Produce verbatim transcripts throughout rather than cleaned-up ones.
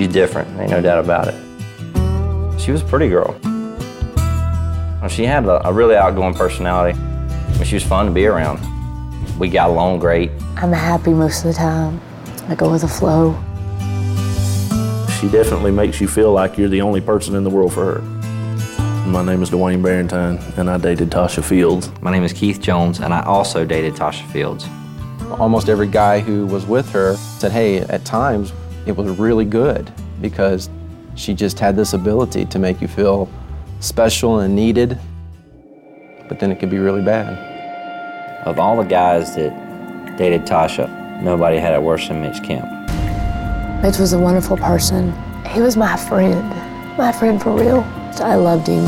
she's different, ain't no doubt about it. She was a pretty girl. She had a, a really outgoing personality. She was fun to be around. We got along great. I'm happy most of the time. I go with the flow. She definitely makes you feel like you're the only person in the world for her. My name is Dwayne Barentine, and I dated Tasha Fields. My name is Keith Jones, and I also dated Tasha Fields. Almost every guy who was with her said, hey, at times it was really good because she just had this ability to make you feel special and needed, but then it could be really bad. Of all the guys that dated Tasha, nobody had it worse than Mitch Kemp. Mitch was a wonderful person. He was my friend, my friend for real. I loved him.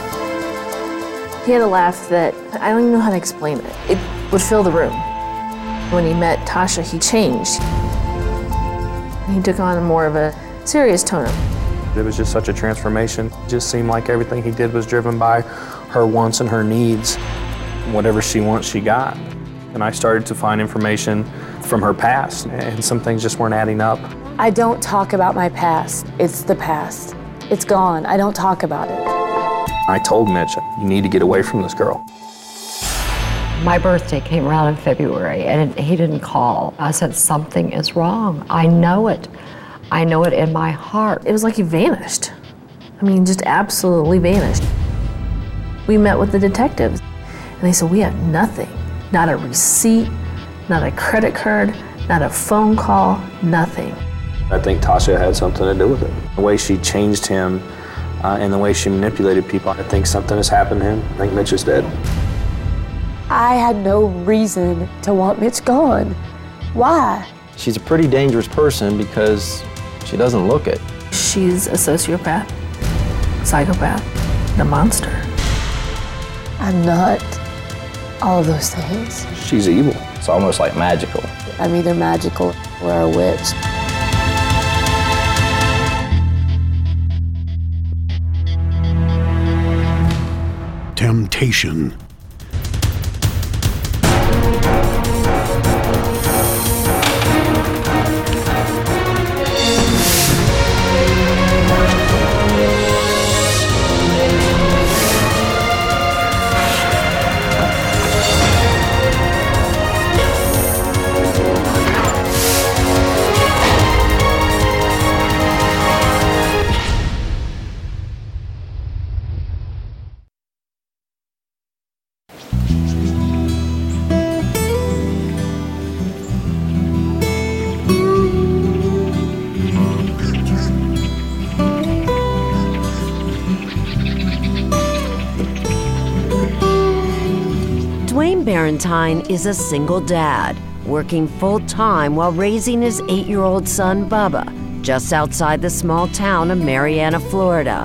He had a laugh that I don't even know how to explain it. It would fill the room. When he met Tasha, he changed. He took on more of a serious tone. It was just such a transformation. It just seemed like everything he did was driven by her wants and her needs. Whatever she wants, she got. And I started to find information from her past, and some things just weren't adding up. I don't talk about my past. It's the past. It's gone. I don't talk about it. I told Mitch, you need to get away from this girl. My birthday came around in February, and he didn't call. I said, something is wrong. I know it. I know it in my heart. It was like he vanished. I mean, just absolutely vanished. We met with the detectives, and they said, we have nothing. Not a receipt, not a credit card, not a phone call, nothing. I think Tasha had something to do with it. The way she changed him uh, and the way she manipulated people, I think something has happened to him. I think Mitch is dead. I had no reason to want Mitch gone. Why? She's a pretty dangerous person because she doesn't look it. She's a sociopath, psychopath, and a monster. I'm not all of those things. She's evil. It's almost like magical. I'm either magical or a witch. Temptation. Dwayne Barentine is a single dad, working full-time while raising his eight-year-old son, Bubba, just outside the small town of Marianna, Florida.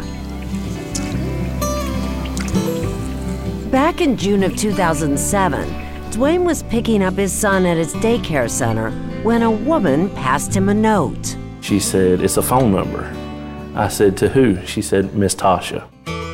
Back in June of two thousand seven, Dwayne was picking up his son at his daycare center when a woman passed him a note. She said, it's a phone number. I said, to who? She said, Miss Tasha.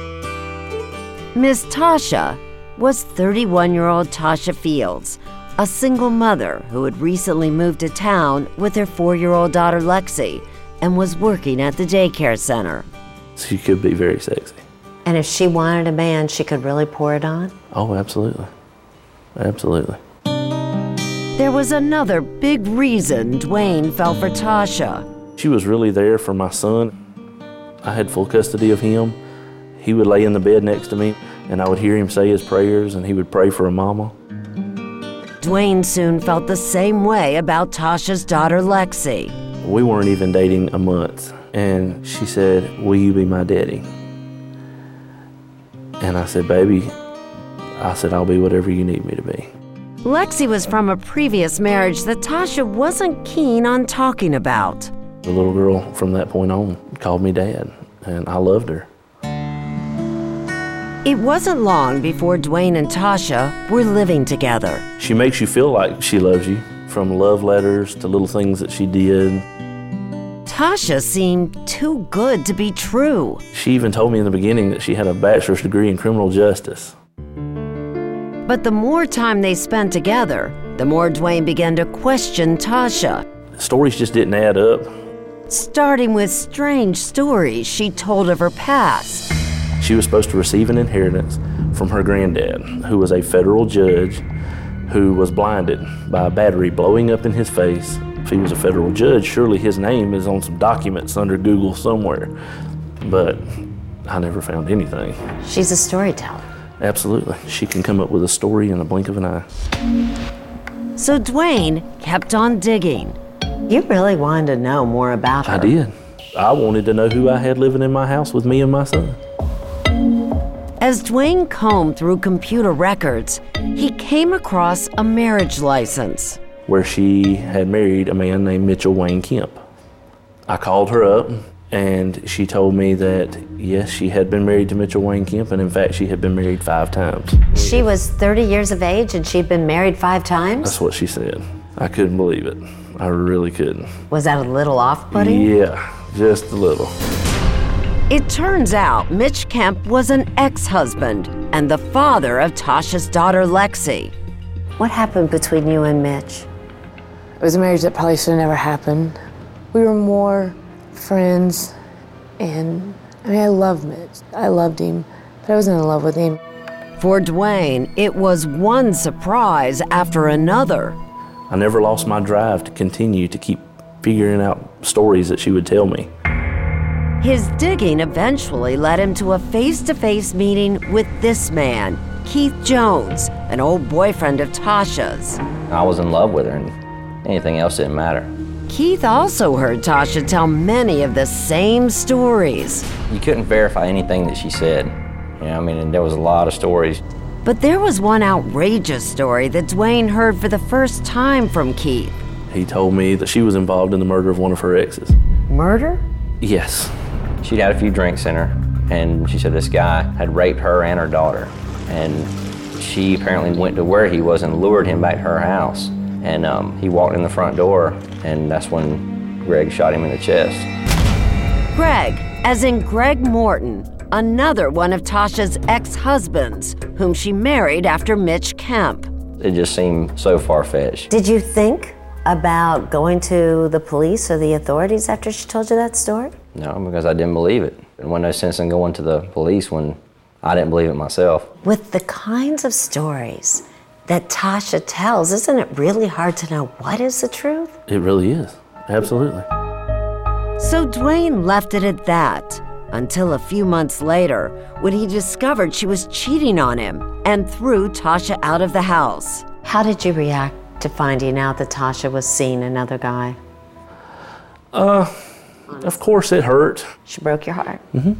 Miss Tasha was thirty-one-year-old Tasha Fields, a single mother who had recently moved to town with her four-year-old daughter Lexi and was working at the daycare center. She could be very sexy. And if she wanted a man, she could really pour it on? Oh, absolutely. Absolutely. There was another big reason Dwayne fell for Tasha. She was really there for my son. I had full custody of him. He would lay in the bed next to me, and I would hear him say his prayers, and he would pray for a mama. Dwayne soon felt the same way about Tasha's daughter, Lexi. We weren't even dating a month, and she said, will you be my daddy? And I said, baby, I said, I'll be whatever you need me to be. Lexi was from a previous marriage that Tasha wasn't keen on talking about. The little girl from that point on called me dad, and I loved her. It wasn't long before Dwayne and Tasha were living together. She makes you feel like she loves you, from love letters to little things that she did. Tasha seemed too good to be true. She even told me in the beginning that she had a bachelor's degree in criminal justice. But the more time they spent together, the more Dwayne began to question Tasha. Stories just didn't add up. starting with strange stories she told of her past. She was supposed to receive an inheritance from her granddad, who was a federal judge who was blinded by a battery blowing up in his face. If he was a federal judge, surely his name is on some documents under Google somewhere. But I never found anything. She's a storyteller. Absolutely. She can come up with a story in the blink of an eye. So Dwayne kept on digging. You really wanted to know more about her. I did. I wanted to know who I had living in my house with me and my son. As Dwayne combed through computer records, he came across a marriage license where she had married a man named Mitchell Wayne Kemp. I called her up, and she told me that, yes, she had been married to Mitchell Wayne Kemp, and in fact, she had been married five times. She was thirty years of age, and she'd been married five times? That's what she said. I couldn't believe it. I really couldn't. Was that a little off-putting? Yeah, just a little. It turns out Mitch Kemp was an ex-husband and the father of Tasha's daughter, Lexi. What happened between you and Mitch? It was a marriage that probably should have never happened. We were more friends, and I mean, I loved Mitch. I loved him, but I wasn't in love with him. For Dwayne, it was one surprise after another. I never lost my drive to continue to keep figuring out stories that she would tell me. His digging eventually led him to a face-to-face meeting with this man, Keith Jones, an old boyfriend of Tasha's. I was in love with her, and anything else didn't matter. Keith also heard Tasha tell many of the same stories. You couldn't verify anything that she said. You know, I mean, and there was a lot of stories. But there was one outrageous story that Dwayne heard for the first time from Keith. He told me that she was involved in the murder of one of her exes. Murder? Yes. She'd had a few drinks in her, and she said this guy had raped her and her daughter. And she apparently went to where he was and lured him back to her house. And um, he walked in the front door, and that's when Greg shot him in the chest. Greg, as in Greg Morton, another one of Tasha's ex-husbands, whom she married after Mitch Kemp. It just seemed so far-fetched. Did you think about going to the police or the authorities after she told you that story? No, because I didn't believe it. There wasn't no sense in going to the police when I didn't believe it myself. With the kinds of stories that Tasha tells, isn't it really hard to know what is the truth? It really is, absolutely. So Dwayne left it at that, until a few months later, when he discovered she was cheating on him and threw Tasha out of the house. How did you react to finding out that Tasha was seeing another guy? Uh, of course it hurt. She broke your heart? Mm-hmm.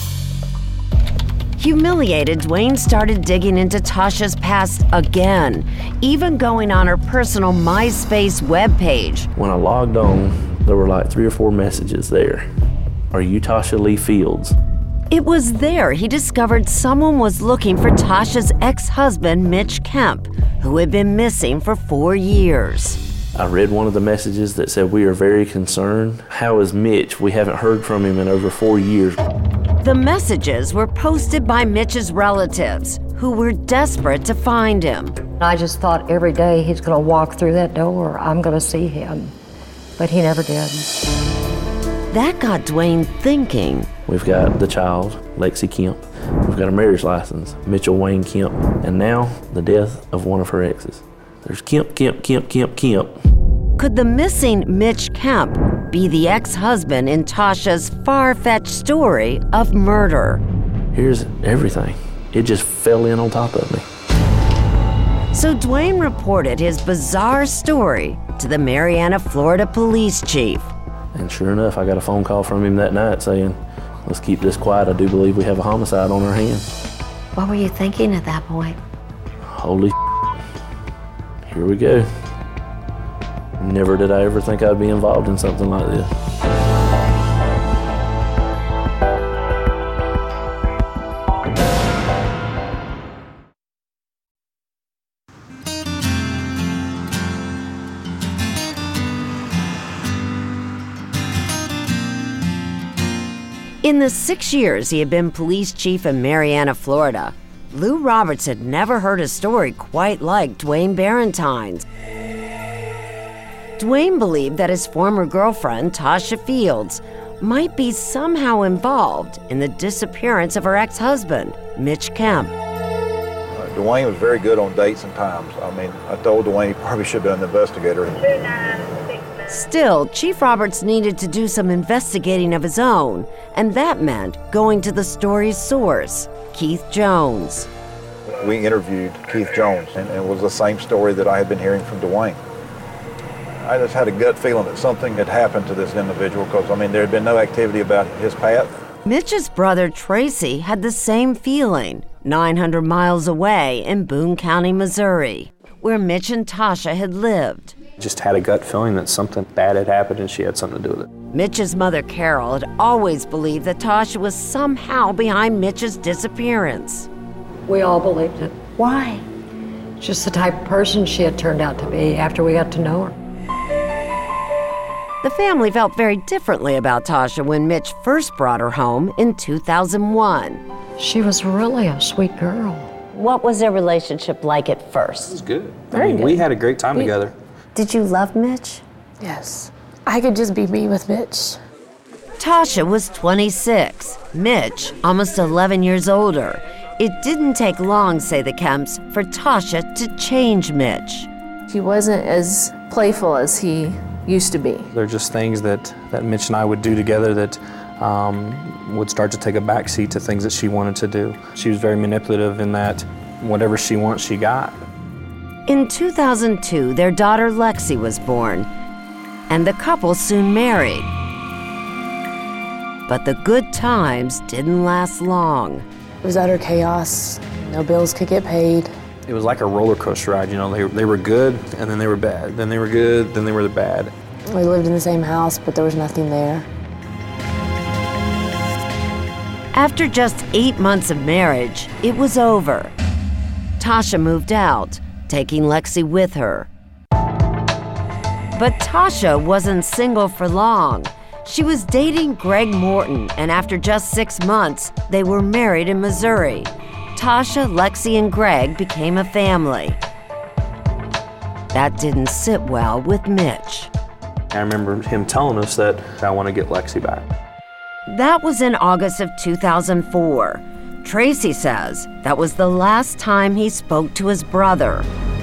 Humiliated, Dwayne started digging into Tasha's past again, even going on her personal MySpace webpage. When I logged on, there were like three or four messages there. Are you Tasha Lee Fields? It was there he discovered someone was looking for Tasha's ex-husband, Mitch Kemp, who had been missing for four years. I read one of the messages that said, "We are very concerned. How is Mitch? We haven't heard from him in over four years." The messages were posted by Mitch's relatives, who were desperate to find him. I just thought every day he's going to walk through that door, I'm going to see him. But he never did. That got Dwayne thinking. We've got the child, Lexi Kemp. We've got a marriage license, Mitchell Wayne Kemp. And now, the death of one of her exes. There's Kemp, Kemp, Kemp, Kemp, Kemp. Could the missing Mitch Kemp be the ex-husband in Tasha's far-fetched story of murder? Here's everything. It just fell in on top of me. So Dwayne reported his bizarre story to the Marianna, Florida police chief. And sure enough, I got a phone call from him that night saying, "Let's keep this quiet. I do believe we have a homicide on our hands." What were you thinking at that point? Holy here we go. Never did I ever think I'd be involved in something like this. In the six years he had been police chief in Marianna, Florida, Lou Roberts had never heard a story quite like Dwayne Barrentine's. Dwayne believed that his former girlfriend, Tasha Fields, might be somehow involved in the disappearance of her ex-husband, Mitch Kemp. Uh, Dwayne was very good on dates and times. I mean, I told Dwayne he probably should have been an investigator. Still, Chief Roberts needed to do some investigating of his own, and that meant going to the story's source, Keith Jones. We interviewed Keith Jones, and it was the same story that I had been hearing from Dwayne. I just had a gut feeling that something had happened to this individual because, I mean, there had been no activity about his path. Mitch's brother, Tracy, had the same feeling, nine hundred miles away in Boone County, Missouri, where Mitch and Tasha had lived. Just had a gut feeling that something bad had happened and she had something to do with it. Mitch's mother, Carol, had always believed that Tasha was somehow behind Mitch's disappearance. We all believed it. Why? Just the type of person she had turned out to be after we got to know her. The family felt very differently about Tasha when Mitch first brought her home in two thousand one. She was really a sweet girl. What was their relationship like at first? It was good. Very I mean, good. we had a great time We- together. Did you love Mitch? Yes. I could just be me with Mitch. Tasha was twenty-six, Mitch almost eleven years older. It didn't take long, say the Kemps, for Tasha to change Mitch. He wasn't as playful as he used to be. They're just things that, that Mitch and I would do together that um, would start to take a backseat to things that she wanted to do. She was very manipulative in that whatever she wants, she got. In two thousand two, their daughter Lexi was born, and the couple soon married. But the good times didn't last long. It was utter chaos. No bills could get paid. It was like a roller coaster ride, you know, they, they were good and then they were bad, then they were good, then they were bad. We lived in the same house, but there was nothing there. After just eight months of marriage, it was over. Tasha moved out, taking Lexi with her. But Tasha wasn't single for long. She was dating Greg Morton, and after just six months, they were married in Missouri. Tasha, Lexi, and Greg became a family. That didn't sit well with Mitch. I remember him telling us that I want to get Lexi back. That was in August of two thousand four. Tracy says that was the last time he spoke to his brother.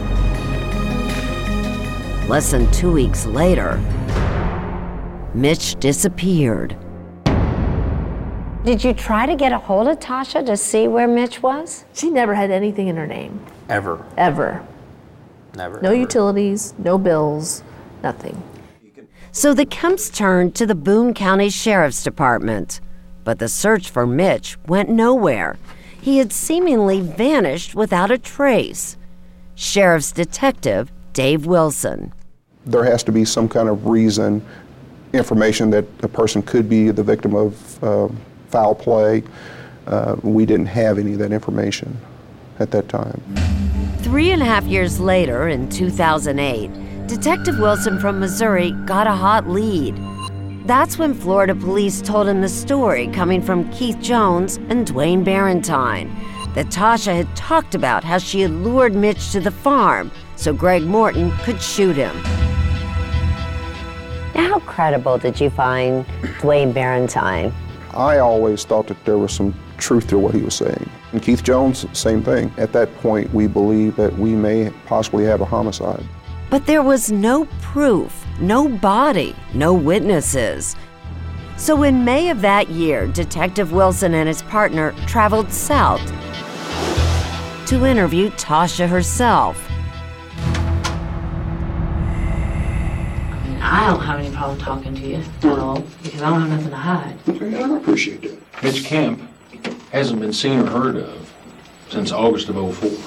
Less than two weeks later, Mitch disappeared. Did you try to get a hold of Tasha to see where Mitch was? She never had anything in her name, Ever. ever. Never. No ever. utilities, no bills, nothing. So the Kemps turned to the Boone County Sheriff's Department. But the search for Mitch went nowhere. He had seemingly vanished without a trace. Sheriff's Detective Dave Wilson. There has to be some kind of reason, information that a person could be the victim of uh, foul play. Uh, we didn't have any of that information at that time. Three and a half years later, in two thousand eight, Detective Wilson from Missouri got a hot lead. That's when Florida police told him the story coming from Keith Jones and Dwayne Barentine, that Tasha had talked about how she had lured Mitch to the farm so Greg Morton could shoot him. Now, how credible did you find Dwayne Barentine? I always thought that there was some truth to what he was saying. And Keith Jones, same thing. At that point, we believed that we may possibly have a homicide. But there was no proof, no body, no witnesses. So in May of that year, Detective Wilson and his partner traveled south to interview Tasha herself. I don't have any problem talking to you at all because I don't have nothing to hide. Okay, I appreciate that. Mitch Kemp hasn't been seen or heard of since August of oh four.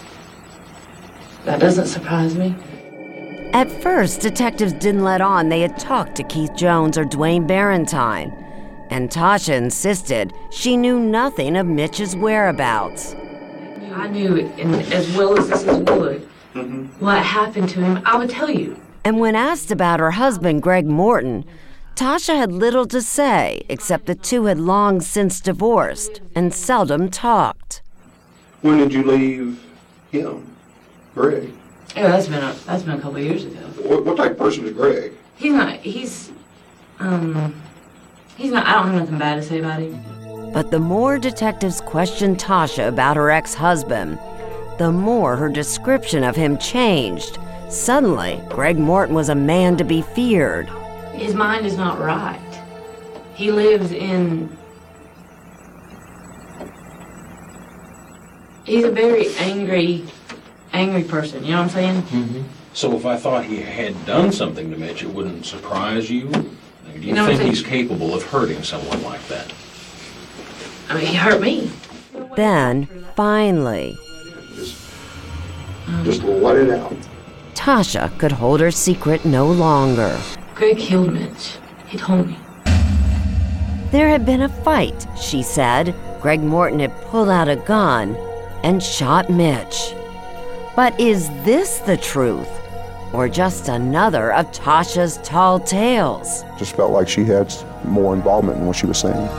That doesn't surprise me. At first, detectives didn't let on they had talked to Keith Jones or Dwayne Barentine, and Tasha insisted she knew nothing of Mitch's whereabouts. I knew it, and as well as this is would, mm-hmm. what happened to him, I would tell you. And when asked about her husband, Greg Morton, Tasha had little to say, except the two had long since divorced and seldom talked. When did you leave him, Greg? Yeah, that's been a, that's been a couple of years ago. What, what type of person is Greg? He's not, he's, um, he's not, I don't have nothing bad to say about him. But the more detectives questioned Tasha about her ex-husband, the more her description of him changed. Suddenly, Greg Morton was a man to be feared. His mind is not right. He lives in, he's a very angry, angry person, you know what I'm saying? Mm-hmm. So if I thought he had done something to Mitch, it wouldn't surprise you? Do you, You know think what I'm he's capable of hurting someone like that? I mean, he hurt me. Then, finally, Just let it out. Tasha could hold her secret no longer. Greg killed Mitch. He told me. There had been a fight, she said. Greg Morton had pulled out a gun and shot Mitch. But is this the truth? Or just another of Tasha's tall tales? Just felt like she had more involvement in what she was saying.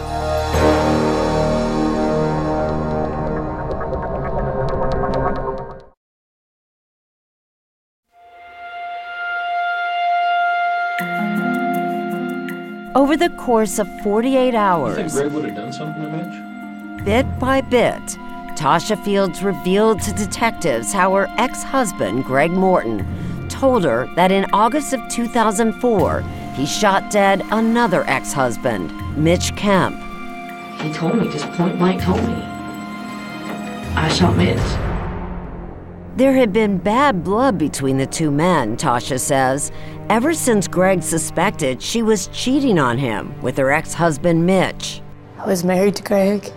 Over the course of forty-eight You hours, think Greg would have done something to Mitch? bit by bit, Tasha Fields revealed to detectives how her ex-husband, Greg Morton, told her that in August of two thousand four, he shot dead another ex-husband, Mitch Kemp. He told me, just point blank told me. I shot Mitch. There had been bad blood between the two men, Tasha says, ever since Greg suspected she was cheating on him with her ex-husband, Mitch. I was married to Greg.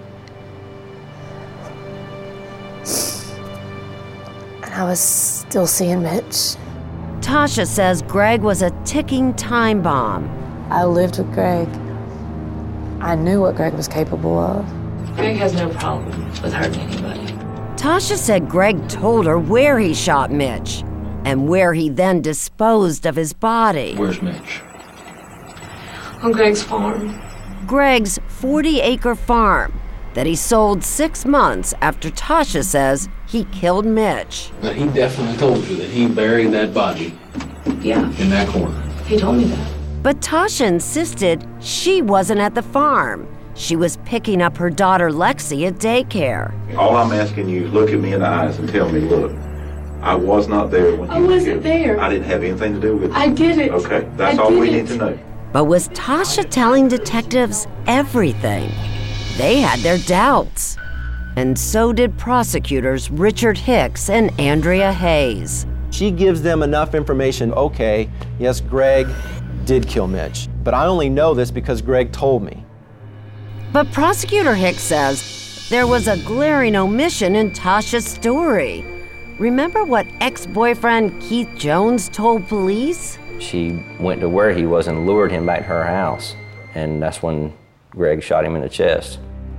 And I was still seeing Mitch. Tasha says Greg was a ticking time bomb. I lived with Greg. I knew what Greg was capable of. Greg has no problem with hurting anybody. Tasha said Greg told her where he shot Mitch and where he then disposed of his body. Where's Mitch? On Greg's farm. Greg's forty-acre farm that he sold six months after Tasha says he killed Mitch. But he definitely told you that he buried that body Yeah, in that corner. he told me that. But Tasha insisted she wasn't at the farm. She was picking up her daughter Lexi at daycare. All I'm asking you is look at me in the eyes and tell me, look, I was not there when I you wasn't there. I didn't have anything to do with it. I did it. Okay, that's I all did we it. need to know. But was Tasha telling detectives everything? They had their doubts. And so did prosecutors Richard Hicks and Andrea Hayes. She gives them enough information. Okay, yes, Greg did kill Mitch, but I only know this because Greg told me. But prosecutor Hicks says there was a glaring omission in Tasha's story. Remember what ex-boyfriend Keith Jones told police? She went to where he was and lured him back to her house. And that's when Greg shot him in the chest.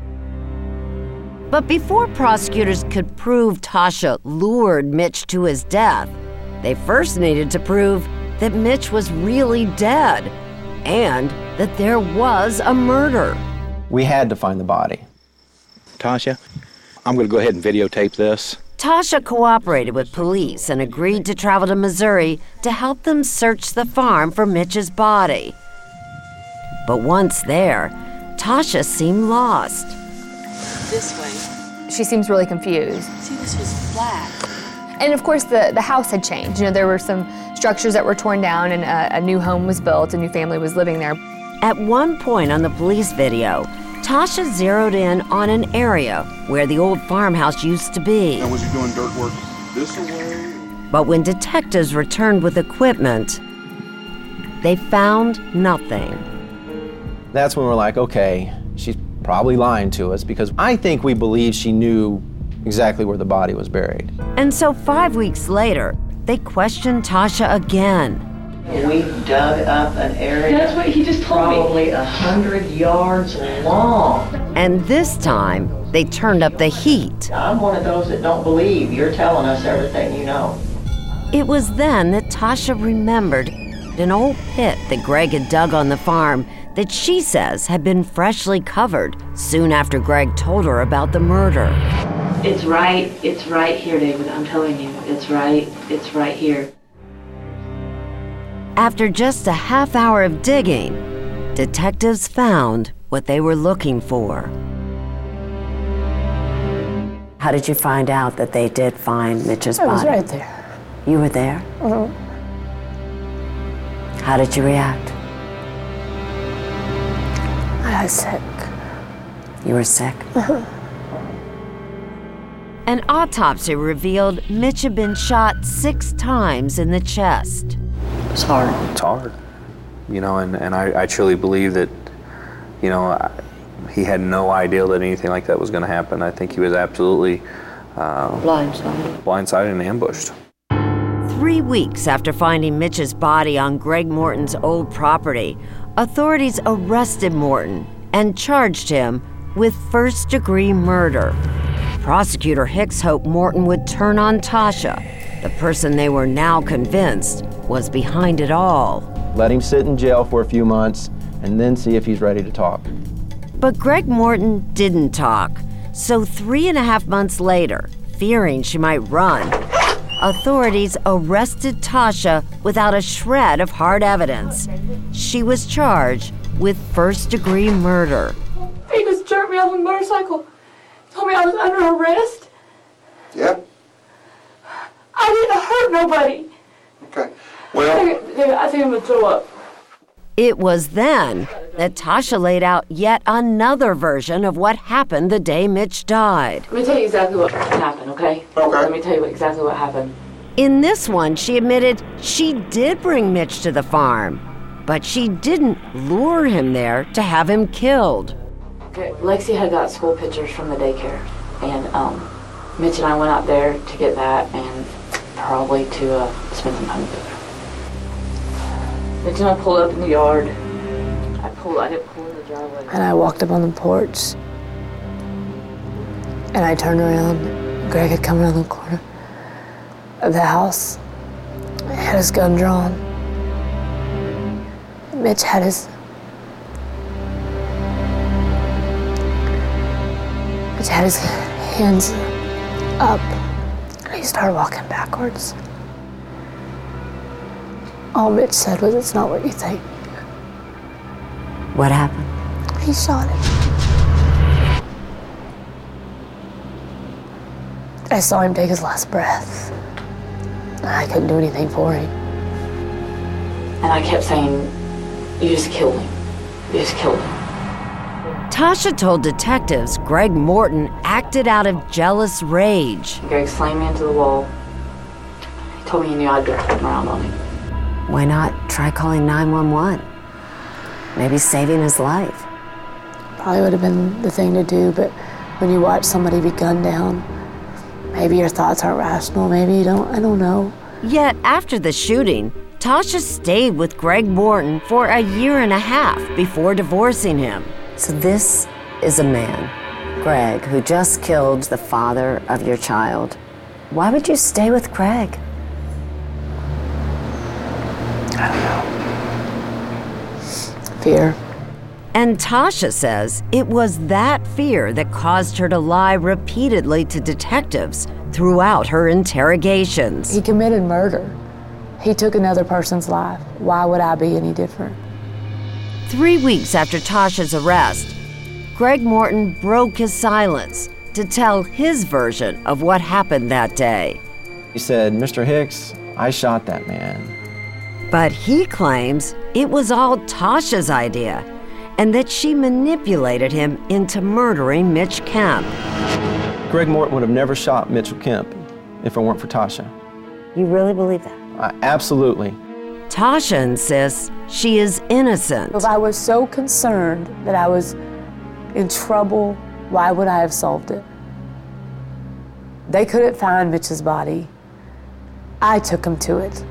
But before prosecutors could prove Tasha lured Mitch to his death, they first needed to prove that Mitch was really dead and that there was a murder. We had to find the body. Tasha, I'm going to go ahead and videotape this. Tasha cooperated with police and agreed to travel to Missouri to help them search the farm for Mitch's body. But once there, Tasha seemed lost. This way. She seems really confused. See, this was flat. And of course, the, the house had changed. You know, there were some structures that were torn down and a, a new home was built, a new family was living there. At one point on the police video, Tasha zeroed in on an area where the old farmhouse used to be. And was he doing dirt work this way? But when detectives returned with equipment, they found nothing. That's when we're like, okay, she's probably lying to us because I think we believe she knew exactly where the body was buried. And so five weeks later, they questioned Tasha again. We dug up an area That's what he just told me. probably a hundred yards long. And this time, they turned up the heat. I'm one of those that don't believe you're telling us everything you know. It was then that Tasha remembered an old pit that Greg had dug on the farm that she says had been freshly covered soon after Greg told her about the murder. It's right, it's right here, David. I'm telling you, it's right, it's right here. After just a half hour of digging, detectives found what they were looking for. How did you find out that they did find Mitch's I body? was right there. You were there? Mm-hmm. How did you react? I was sick. You were sick? Uh-huh. An autopsy revealed Mitch had been shot six times in the chest. It's hard. It's hard. You know, and, and I, I truly believe that, you know, I, he had no idea that anything like that was going to happen. I think he was absolutely uh, blindsided. blindsided and ambushed. Three weeks after finding Mitch's body on Greg Morton's old property, authorities arrested Morton and charged him with first-degree murder. Prosecutor Hicks hoped Morton would turn on Tasha, the person they were now convinced was behind it all. Let him sit in jail for a few months and then see if he's ready to talk. But Greg Morton didn't talk, so three and a half months later, fearing she might run, authorities arrested Tasha without a shred of hard evidence. She was charged with first-degree murder. He just jerked me off a motorcycle. Told me I was under arrest. Yep. I didn't hurt nobody. Okay. Well, I think, I think I'm gonna throw up. It was then that Tasha laid out yet another version of what happened the day Mitch died. Let me tell you exactly what happened, okay? Okay. Let me tell you exactly what happened. In this one, she admitted she did bring Mitch to the farm, but she didn't lure him there to have him killed. Okay, Lexi had got school pictures from the daycare, and um, Mitch and I went out there to get that and probably to uh, spend some time together. Mitch and I pulled up in the yard. I pulled, I didn't pull in the driveway. And I walked up on the porch, and I turned around. Greg had come around the corner of the house. He had his gun drawn. Mitch had his Mitch had his hands up, and he started walking backwards. All Mitch said was, "It's not what you think." What happened? He shot him. I saw him take his last breath. I couldn't do anything for him. And I kept saying, "You just killed him. You just killed him." Tasha told detectives Greg Morton acted out of jealous rage. Greg slammed me into the wall. He told me he knew I'd be coming around on him. Why not try calling nine one one? Maybe saving his life. Probably would have been the thing to do, but when you watch somebody be gunned down, maybe your thoughts aren't rational, maybe you don't, I don't know. Yet after the shooting, Tasha stayed with Greg Morton for a year and a half before divorcing him. So this is a man, Greg, who just killed the father of your child. Why would you stay with Greg? I don't know. Fear. And Tasha says it was that fear that caused her to lie repeatedly to detectives throughout her interrogations. He committed murder. He took another person's life. Why would I be any different? Three weeks after Tasha's arrest, Greg Morton broke his silence to tell his version of what happened that day. He said, "Mister Hicks, I shot that man." But he claims it was all Tasha's idea and that she manipulated him into murdering Mitch Kemp. Greg Morton would have never shot Mitchell Kemp if it weren't for Tasha. You really believe that? I, absolutely. Tasha insists she is innocent. If I was so concerned that I was in trouble, why would I have solved it? They couldn't find Mitch's body. I took him to it.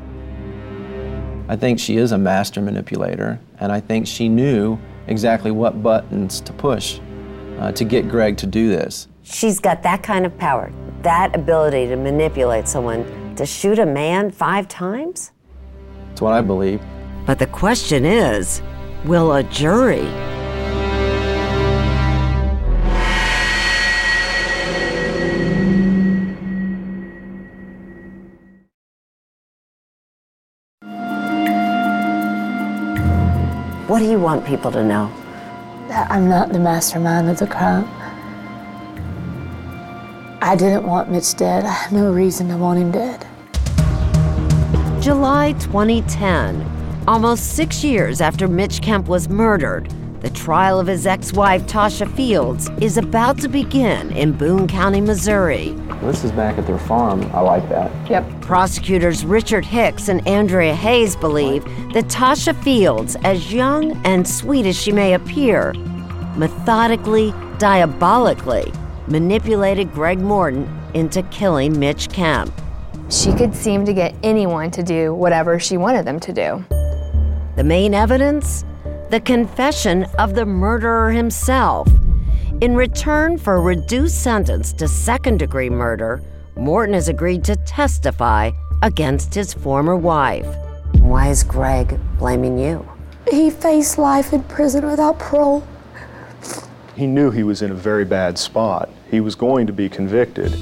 I think she is a master manipulator, and I think she knew exactly what buttons to push uh, to get Greg to do this. She's got that kind of power, that ability to manipulate someone, to shoot a man five times? That's what I believe. But the question is, will a jury What do you want people to know? That I'm not the mastermind of the crime. I didn't want Mitch dead. I have no reason to want him dead. July twenty ten, almost six years after Mitch Kemp was murdered, the trial of his ex-wife, Tasha Fields, is about to begin in Boone County, Missouri. This is back at their farm. I like that. Yep. Prosecutors Richard Hicks and Andrea Hayes believe that Tasha Fields, as young and sweet as she may appear, methodically, diabolically manipulated Greg Morton into killing Mitch Kemp. She could seem to get anyone to do whatever she wanted them to do. The main evidence? The confession of the murderer himself. In return for a reduced sentence to second-degree murder, Morton has agreed to testify against his former wife. Why is Greg blaming you? He faced life in prison without parole. He knew he was in a very bad spot. He was going to be convicted.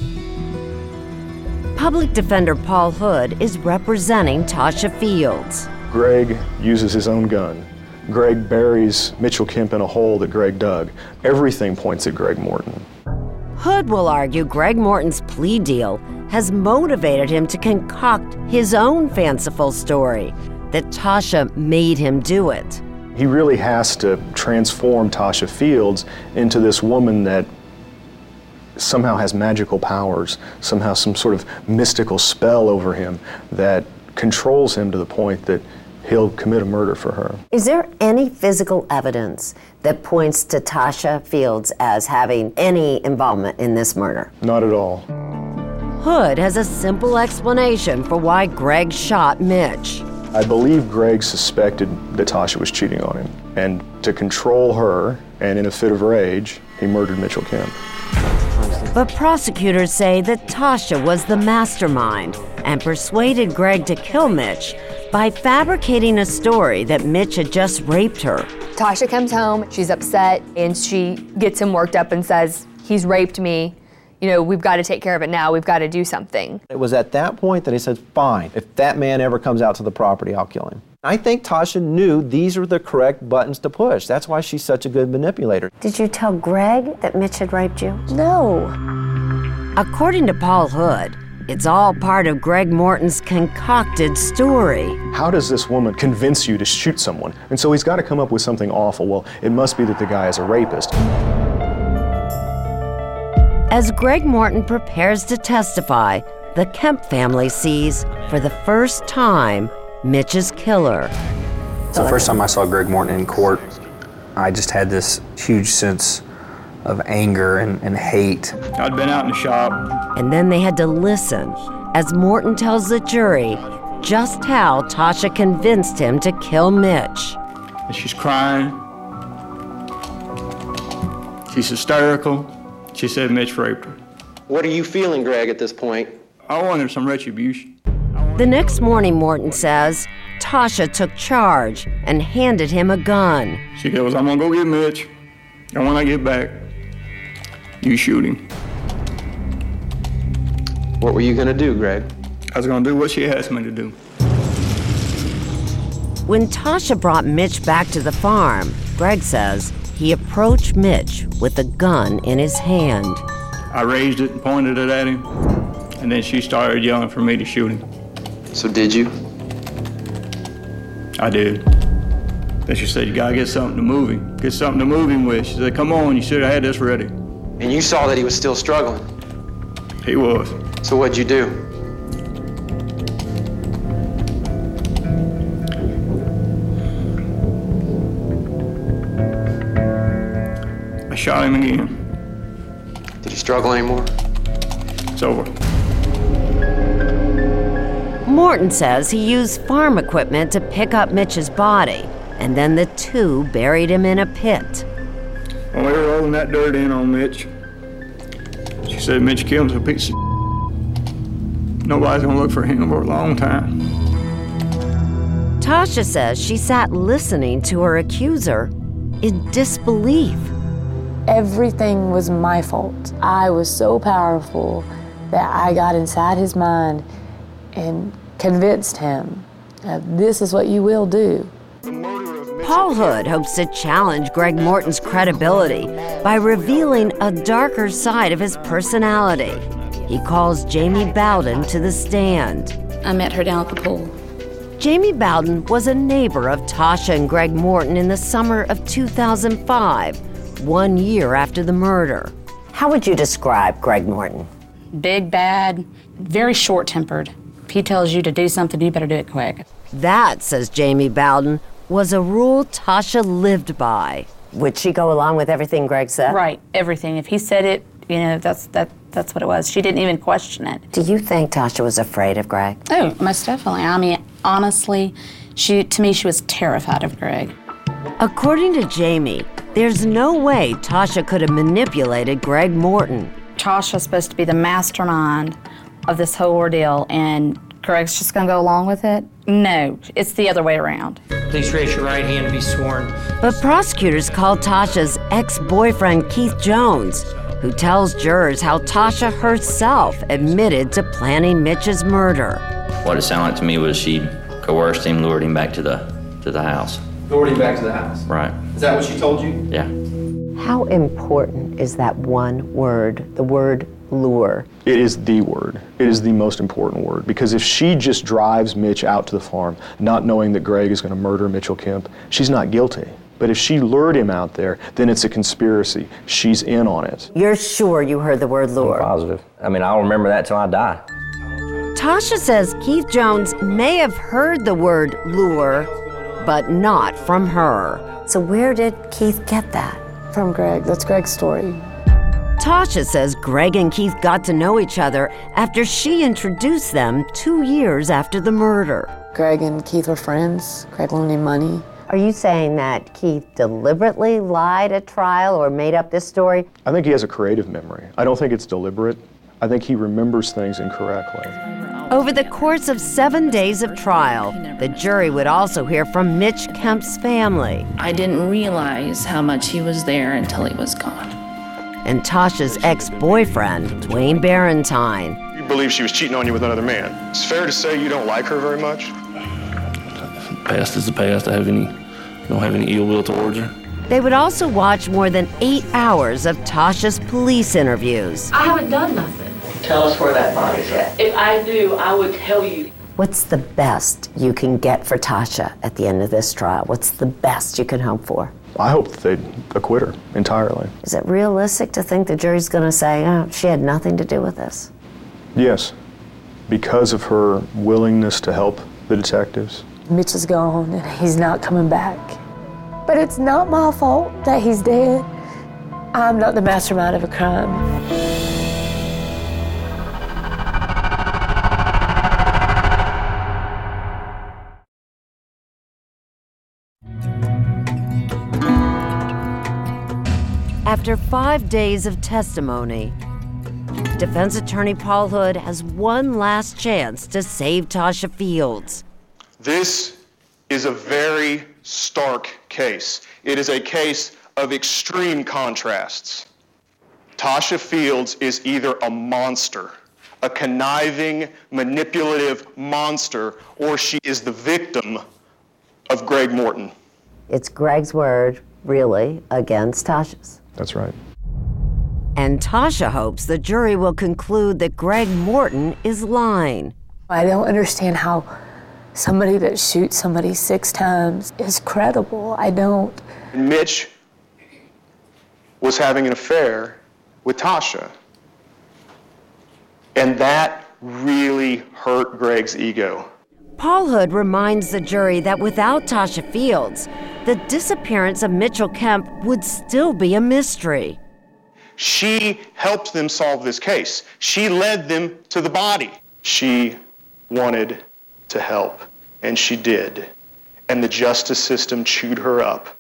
Public Defender Paul Hood is representing Tasha Fields. Greg uses his own gun. Greg buries Mitchell Kemp in a hole that Greg dug. Everything points at Greg Morton. Hood will argue Greg Morton's plea deal has motivated him to concoct his own fanciful story, that Tasha made him do it. He really has to transform Tasha Fields into this woman that somehow has magical powers, somehow some sort of mystical spell over him that controls him to the point that he'll commit a murder for her. Is there any physical evidence that points to Tasha Fields as having any involvement in this murder? Not at all. Hood has a simple explanation for why Greg shot Mitch. I believe Greg suspected that Tasha was cheating on him, and to control her, and in a fit of rage, he murdered Mitchell Kemp. But prosecutors say that Tasha was the mastermind and persuaded Greg to kill Mitch by fabricating a story that Mitch had just raped her. Tasha comes home, she's upset, and she gets him worked up and says, he's raped me. You know, we've got to take care of it now. We've got to do something. It was at that point that he said, fine, if that man ever comes out to the property, I'll kill him. I think Tasha knew these were the correct buttons to push. That's why she's such a good manipulator. Did you tell Greg that Mitch had raped you? No. According to Paul Hood, it's all part of Greg Morton's concocted story. How does this woman convince you to shoot someone? And so he's got to come up with something awful. Well, it must be that the guy is a rapist. As Greg Morton prepares to testify, the Kemp family sees, for the first time, Mitch's killer. So the first time I saw Greg Morton in court, I just had this huge sense of anger and, and hate. I'd been out in the shop. And then they had to listen as Morton tells the jury just how Tasha convinced him to kill Mitch. And she's crying. She's hysterical. She said Mitch raped her. What are you feeling, Greg, at this point? I wanted some retribution. The next morning, Morton says, Tasha took charge and handed him a gun. She goes, I'm gonna go get Mitch, and when I get back, you shoot him. What were you gonna do, Greg? I was gonna do what she asked me to do. When Tasha brought Mitch back to the farm, Greg says he approached Mitch with a gun in his hand. I raised it and pointed it at him, and then she started yelling for me to shoot him. So did you? I did. Then she said, you gotta get something to move him. Get something to move him with. She said, come on, you should have had this ready. And you saw that he was still struggling? He was. So what'd you do? I shot him again. Did he struggle anymore? It's over. Morton says he used farm equipment to pick up Mitch's body, and then the two buried him in a pit. When we were rolling that dirt in on Mitch, she said Mitch Kemp's a piece of nobody's gonna look for him for a long time. Tasha says she sat listening to her accuser in disbelief. Everything was my fault. I was so powerful that I got inside his mind and convinced him that this is what you will do. Paul Hood hopes to challenge Greg Morton's credibility by revealing a darker side of his personality. He calls Jamie Bowden to the stand. I met her down at the pool. Jamie Bowden was a neighbor of Tasha and Greg Morton in the summer of two thousand five, one year after the murder. How would you describe Greg Morton? Big, bad, very short-tempered. If he tells you to do something, you better do it quick. That, says Jamie Bowden, was a rule Tasha lived by. Would she go along with everything Greg said? Right, everything. If he said it, you know, that's that. That's what it was. She didn't even question it. Do you think Tasha was afraid of Greg? Oh, most definitely. I mean, honestly, she to me, she was terrified of Greg. According to Jamie, there's no way Tasha could have manipulated Greg Morton. Tasha's supposed to be the mastermind of this whole ordeal, and Greg's just gonna go along with it? No, it's the other way around. Please raise your right hand to be sworn. But prosecutors called Tasha's ex-boyfriend Keith Jones, who tells jurors how Tasha herself admitted to planning Mitch's murder. What it sounded like to me was she coerced him, lured him back to the to the house. Lured him back to the house? Right. Is that what she told you? Yeah. How important is that one word, the word lure? It is the word. It is the most important word, because if she just drives Mitch out to the farm, not knowing that Greg is going to murder Mitchell Kemp, she's not guilty. But if she lured him out there, then it's a conspiracy. She's in on it. You're sure you heard the word lure? I'm positive. I mean, I'll remember that till I die. Tasha says Keith Jones may have heard the word lure, but not from her. So where did Keith get that? From Greg. That's Greg's story. Tasha says Greg and Keith got to know each other after she introduced them two years after the murder. Greg and Keith were friends. Greg loaned him money. Are you saying that Keith deliberately lied at trial or made up this story? I think he has a creative memory. I don't think it's deliberate. I think he remembers things incorrectly. Over the course of seven days of trial, the jury would also hear from Mitch Kemp's family. I didn't realize how much he was there until he was gone. And Tasha's ex-boyfriend, Dwayne Barentine. You believe she was cheating on you with another man. It's fair to say you don't like her very much? Past is the past. I have any, don't have any ill will towards her. They would also watch more than eight hours of Tasha's police interviews. I haven't done nothing. Tell us where that body's at. If I knew, I would tell you. What's the best you can get for Tasha at the end of this trial? What's the best you can hope for? I hope that they'd acquit her entirely. Is it realistic to think the jury's going to say, oh, she had nothing to do with this? Yes, because of her willingness to help the detectives. Mitch is gone and he's not coming back. But it's not my fault that he's dead. I'm not the mastermind of a crime. After five days of testimony, defense attorney Paul Hood has one last chance to save Tasha Fields. This is a very stark case. It is a case of extreme contrasts. Tasha Fields is either a monster, a conniving, manipulative monster, or she is the victim of Greg Morton. It's Greg's word, really, against Tasha's. That's right. And Tasha hopes the jury will conclude that Greg Morton is lying. I don't understand how somebody that shoots somebody six times is credible. I don't. Mitch was having an affair with Tasha. And that really hurt Greg's ego. Paul Hood reminds the jury that without Tasha Fields, the disappearance of Mitchell Kemp would still be a mystery. She helped them solve this case. She led them to the body. She wanted to help, and she did. And the justice system chewed her up.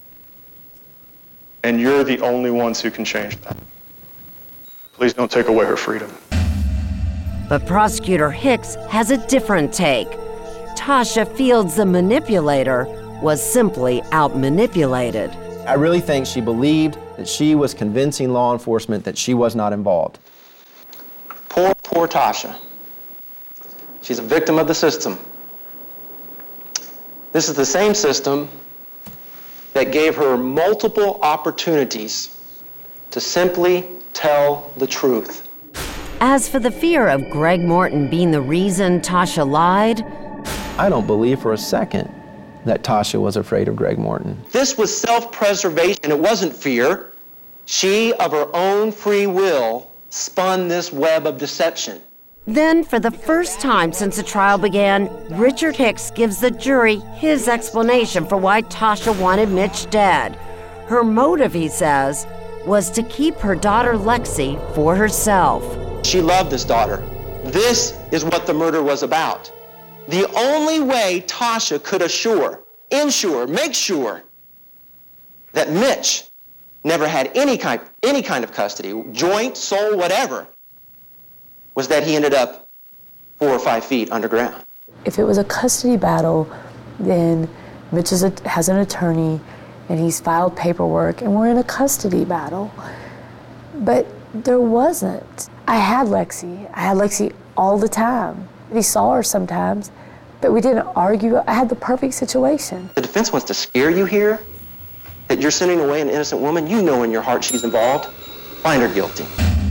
And you're the only ones who can change that. Please don't take away her freedom. But Prosecutor Hicks has a different take. Tasha Fields, the manipulator, was simply out-manipulated. I really think she believed that she was convincing law enforcement that she was not involved. Poor, poor Tasha. She's a victim of the system. This is the same system that gave her multiple opportunities to simply tell the truth. As for the fear of Greg Morton being the reason Tasha lied, I don't believe for a second that Tasha was afraid of Greg Morton. This was self-preservation. It wasn't fear. She, of her own free will, spun this web of deception. then for the first time since the trial began, Richard Hicks gives the jury his explanation for why Tasha wanted Mitch dead. Her motive, he says, was to keep her daughter Lexi for herself. She loved this daughter. This is what the murder was about. The only way Tasha could assure, ensure, make sure that Mitch never had any kind, any kind of custody, joint, sole, whatever, was that he ended up four or five feet underground. If it was a custody battle, then Mitch is a, has an attorney and he's filed paperwork and we're in a custody battle. But there wasn't. I had Lexi. I had Lexi all the time. He saw her sometimes, but we didn't argue. I had the perfect situation. The defense wants to scare you here, that you're sending away an innocent woman. You know in your heart she's involved. Find her guilty.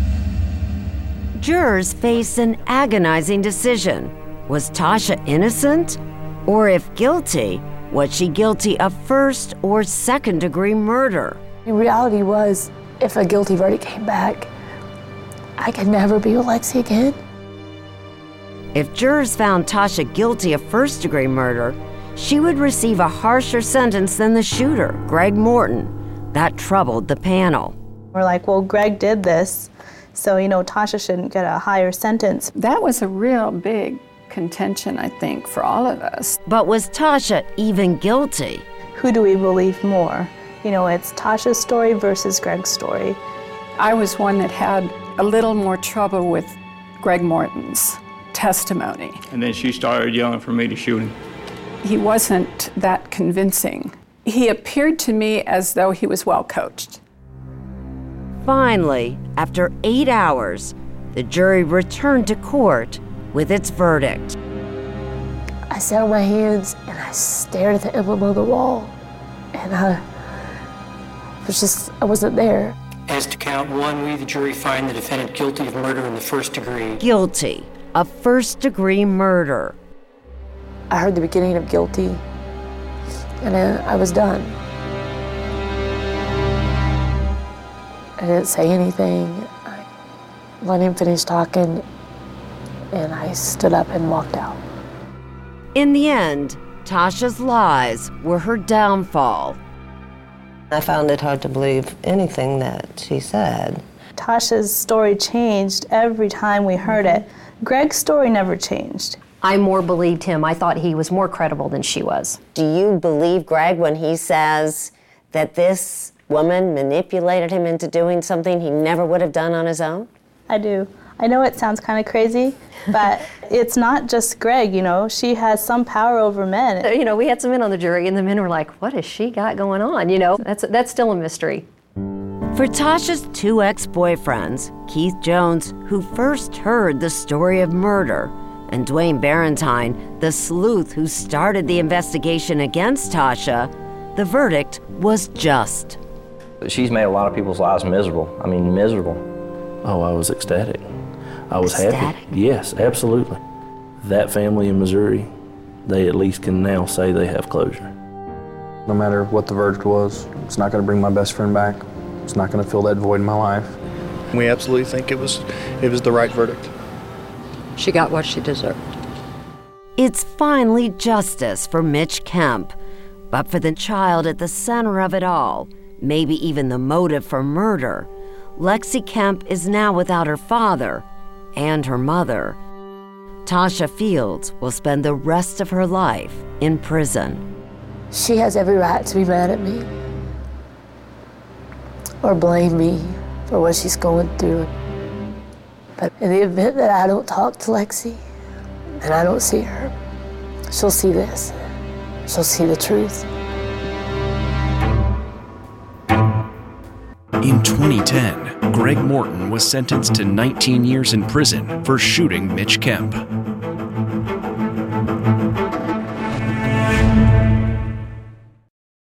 Jurors face an agonizing decision. Was Tasha innocent? Or if guilty, was she guilty of first or second degree murder? The reality was, if a guilty verdict came back, I could never be with Lexi again. If jurors found Tasha guilty of first degree murder, she would receive a harsher sentence than the shooter, Greg Morton. That troubled the panel. We're like, well, Greg did this, so, you know, Tasha shouldn't get a higher sentence. That was a real big contention, I think, for all of us. But was Tasha even guilty? Who do we believe more? You know, it's Tasha's story versus Greg's story. I was one that had a little more trouble with Greg Morton's testimony. And then she started yelling for me to shoot him. He wasn't that convincing. He appeared to me as though he was well coached. Finally, after eight hours, the jury returned to court with its verdict. I sat on my hands and I stared at the emblem on the wall, and I was just, I wasn't there. As to count one, we, the jury, find the defendant guilty of murder in the first degree. Guilty of first degree murder. I heard the beginning of guilty, and I, I was done. I didn't say anything. I let him finish talking, and I stood up and walked out. In the end, Tasha's lies were her downfall. I found it hard to believe anything that she said. Tasha's story changed every time we heard it. Greg's story never changed. I more believed him. I thought he was more credible than she was. Do you believe Greg when he says that this woman manipulated him into doing something he never would have done on his own? I do. I know it sounds kind of crazy, but it's not just Greg, you know. She has some power over men. You know, we had some men on the jury, and the men were like, what has she got going on? You know, that's, that's still a mystery. For Tasha's two ex-boyfriends, Keith Jones, who first heard the story of murder, and Dwayne Barentine, the sleuth who started the investigation against Tasha, the verdict was just. She's made a lot of people's lives miserable. I mean, miserable. Oh, I was ecstatic. I was Ecstatic? happy. Yes, absolutely. That family in Missouri, they at least can now say they have closure. No matter what the verdict was, it's not going to bring my best friend back. It's not going to fill that void in my life. We absolutely think it was, it was the right verdict. She got what she deserved. It's finally justice for Mitch Kemp. But for the child at the center of it all, maybe even the motive for murder, Lexi Kemp is now without her father and her mother. Tasha Fields will spend the rest of her life in prison. She has every right to be mad at me or blame me for what she's going through. But in the event that I don't talk to Lexi and I don't see her, she'll see this. She'll see the truth. In twenty ten, Greg Morton was sentenced to nineteen years in prison for shooting Mitch Kemp.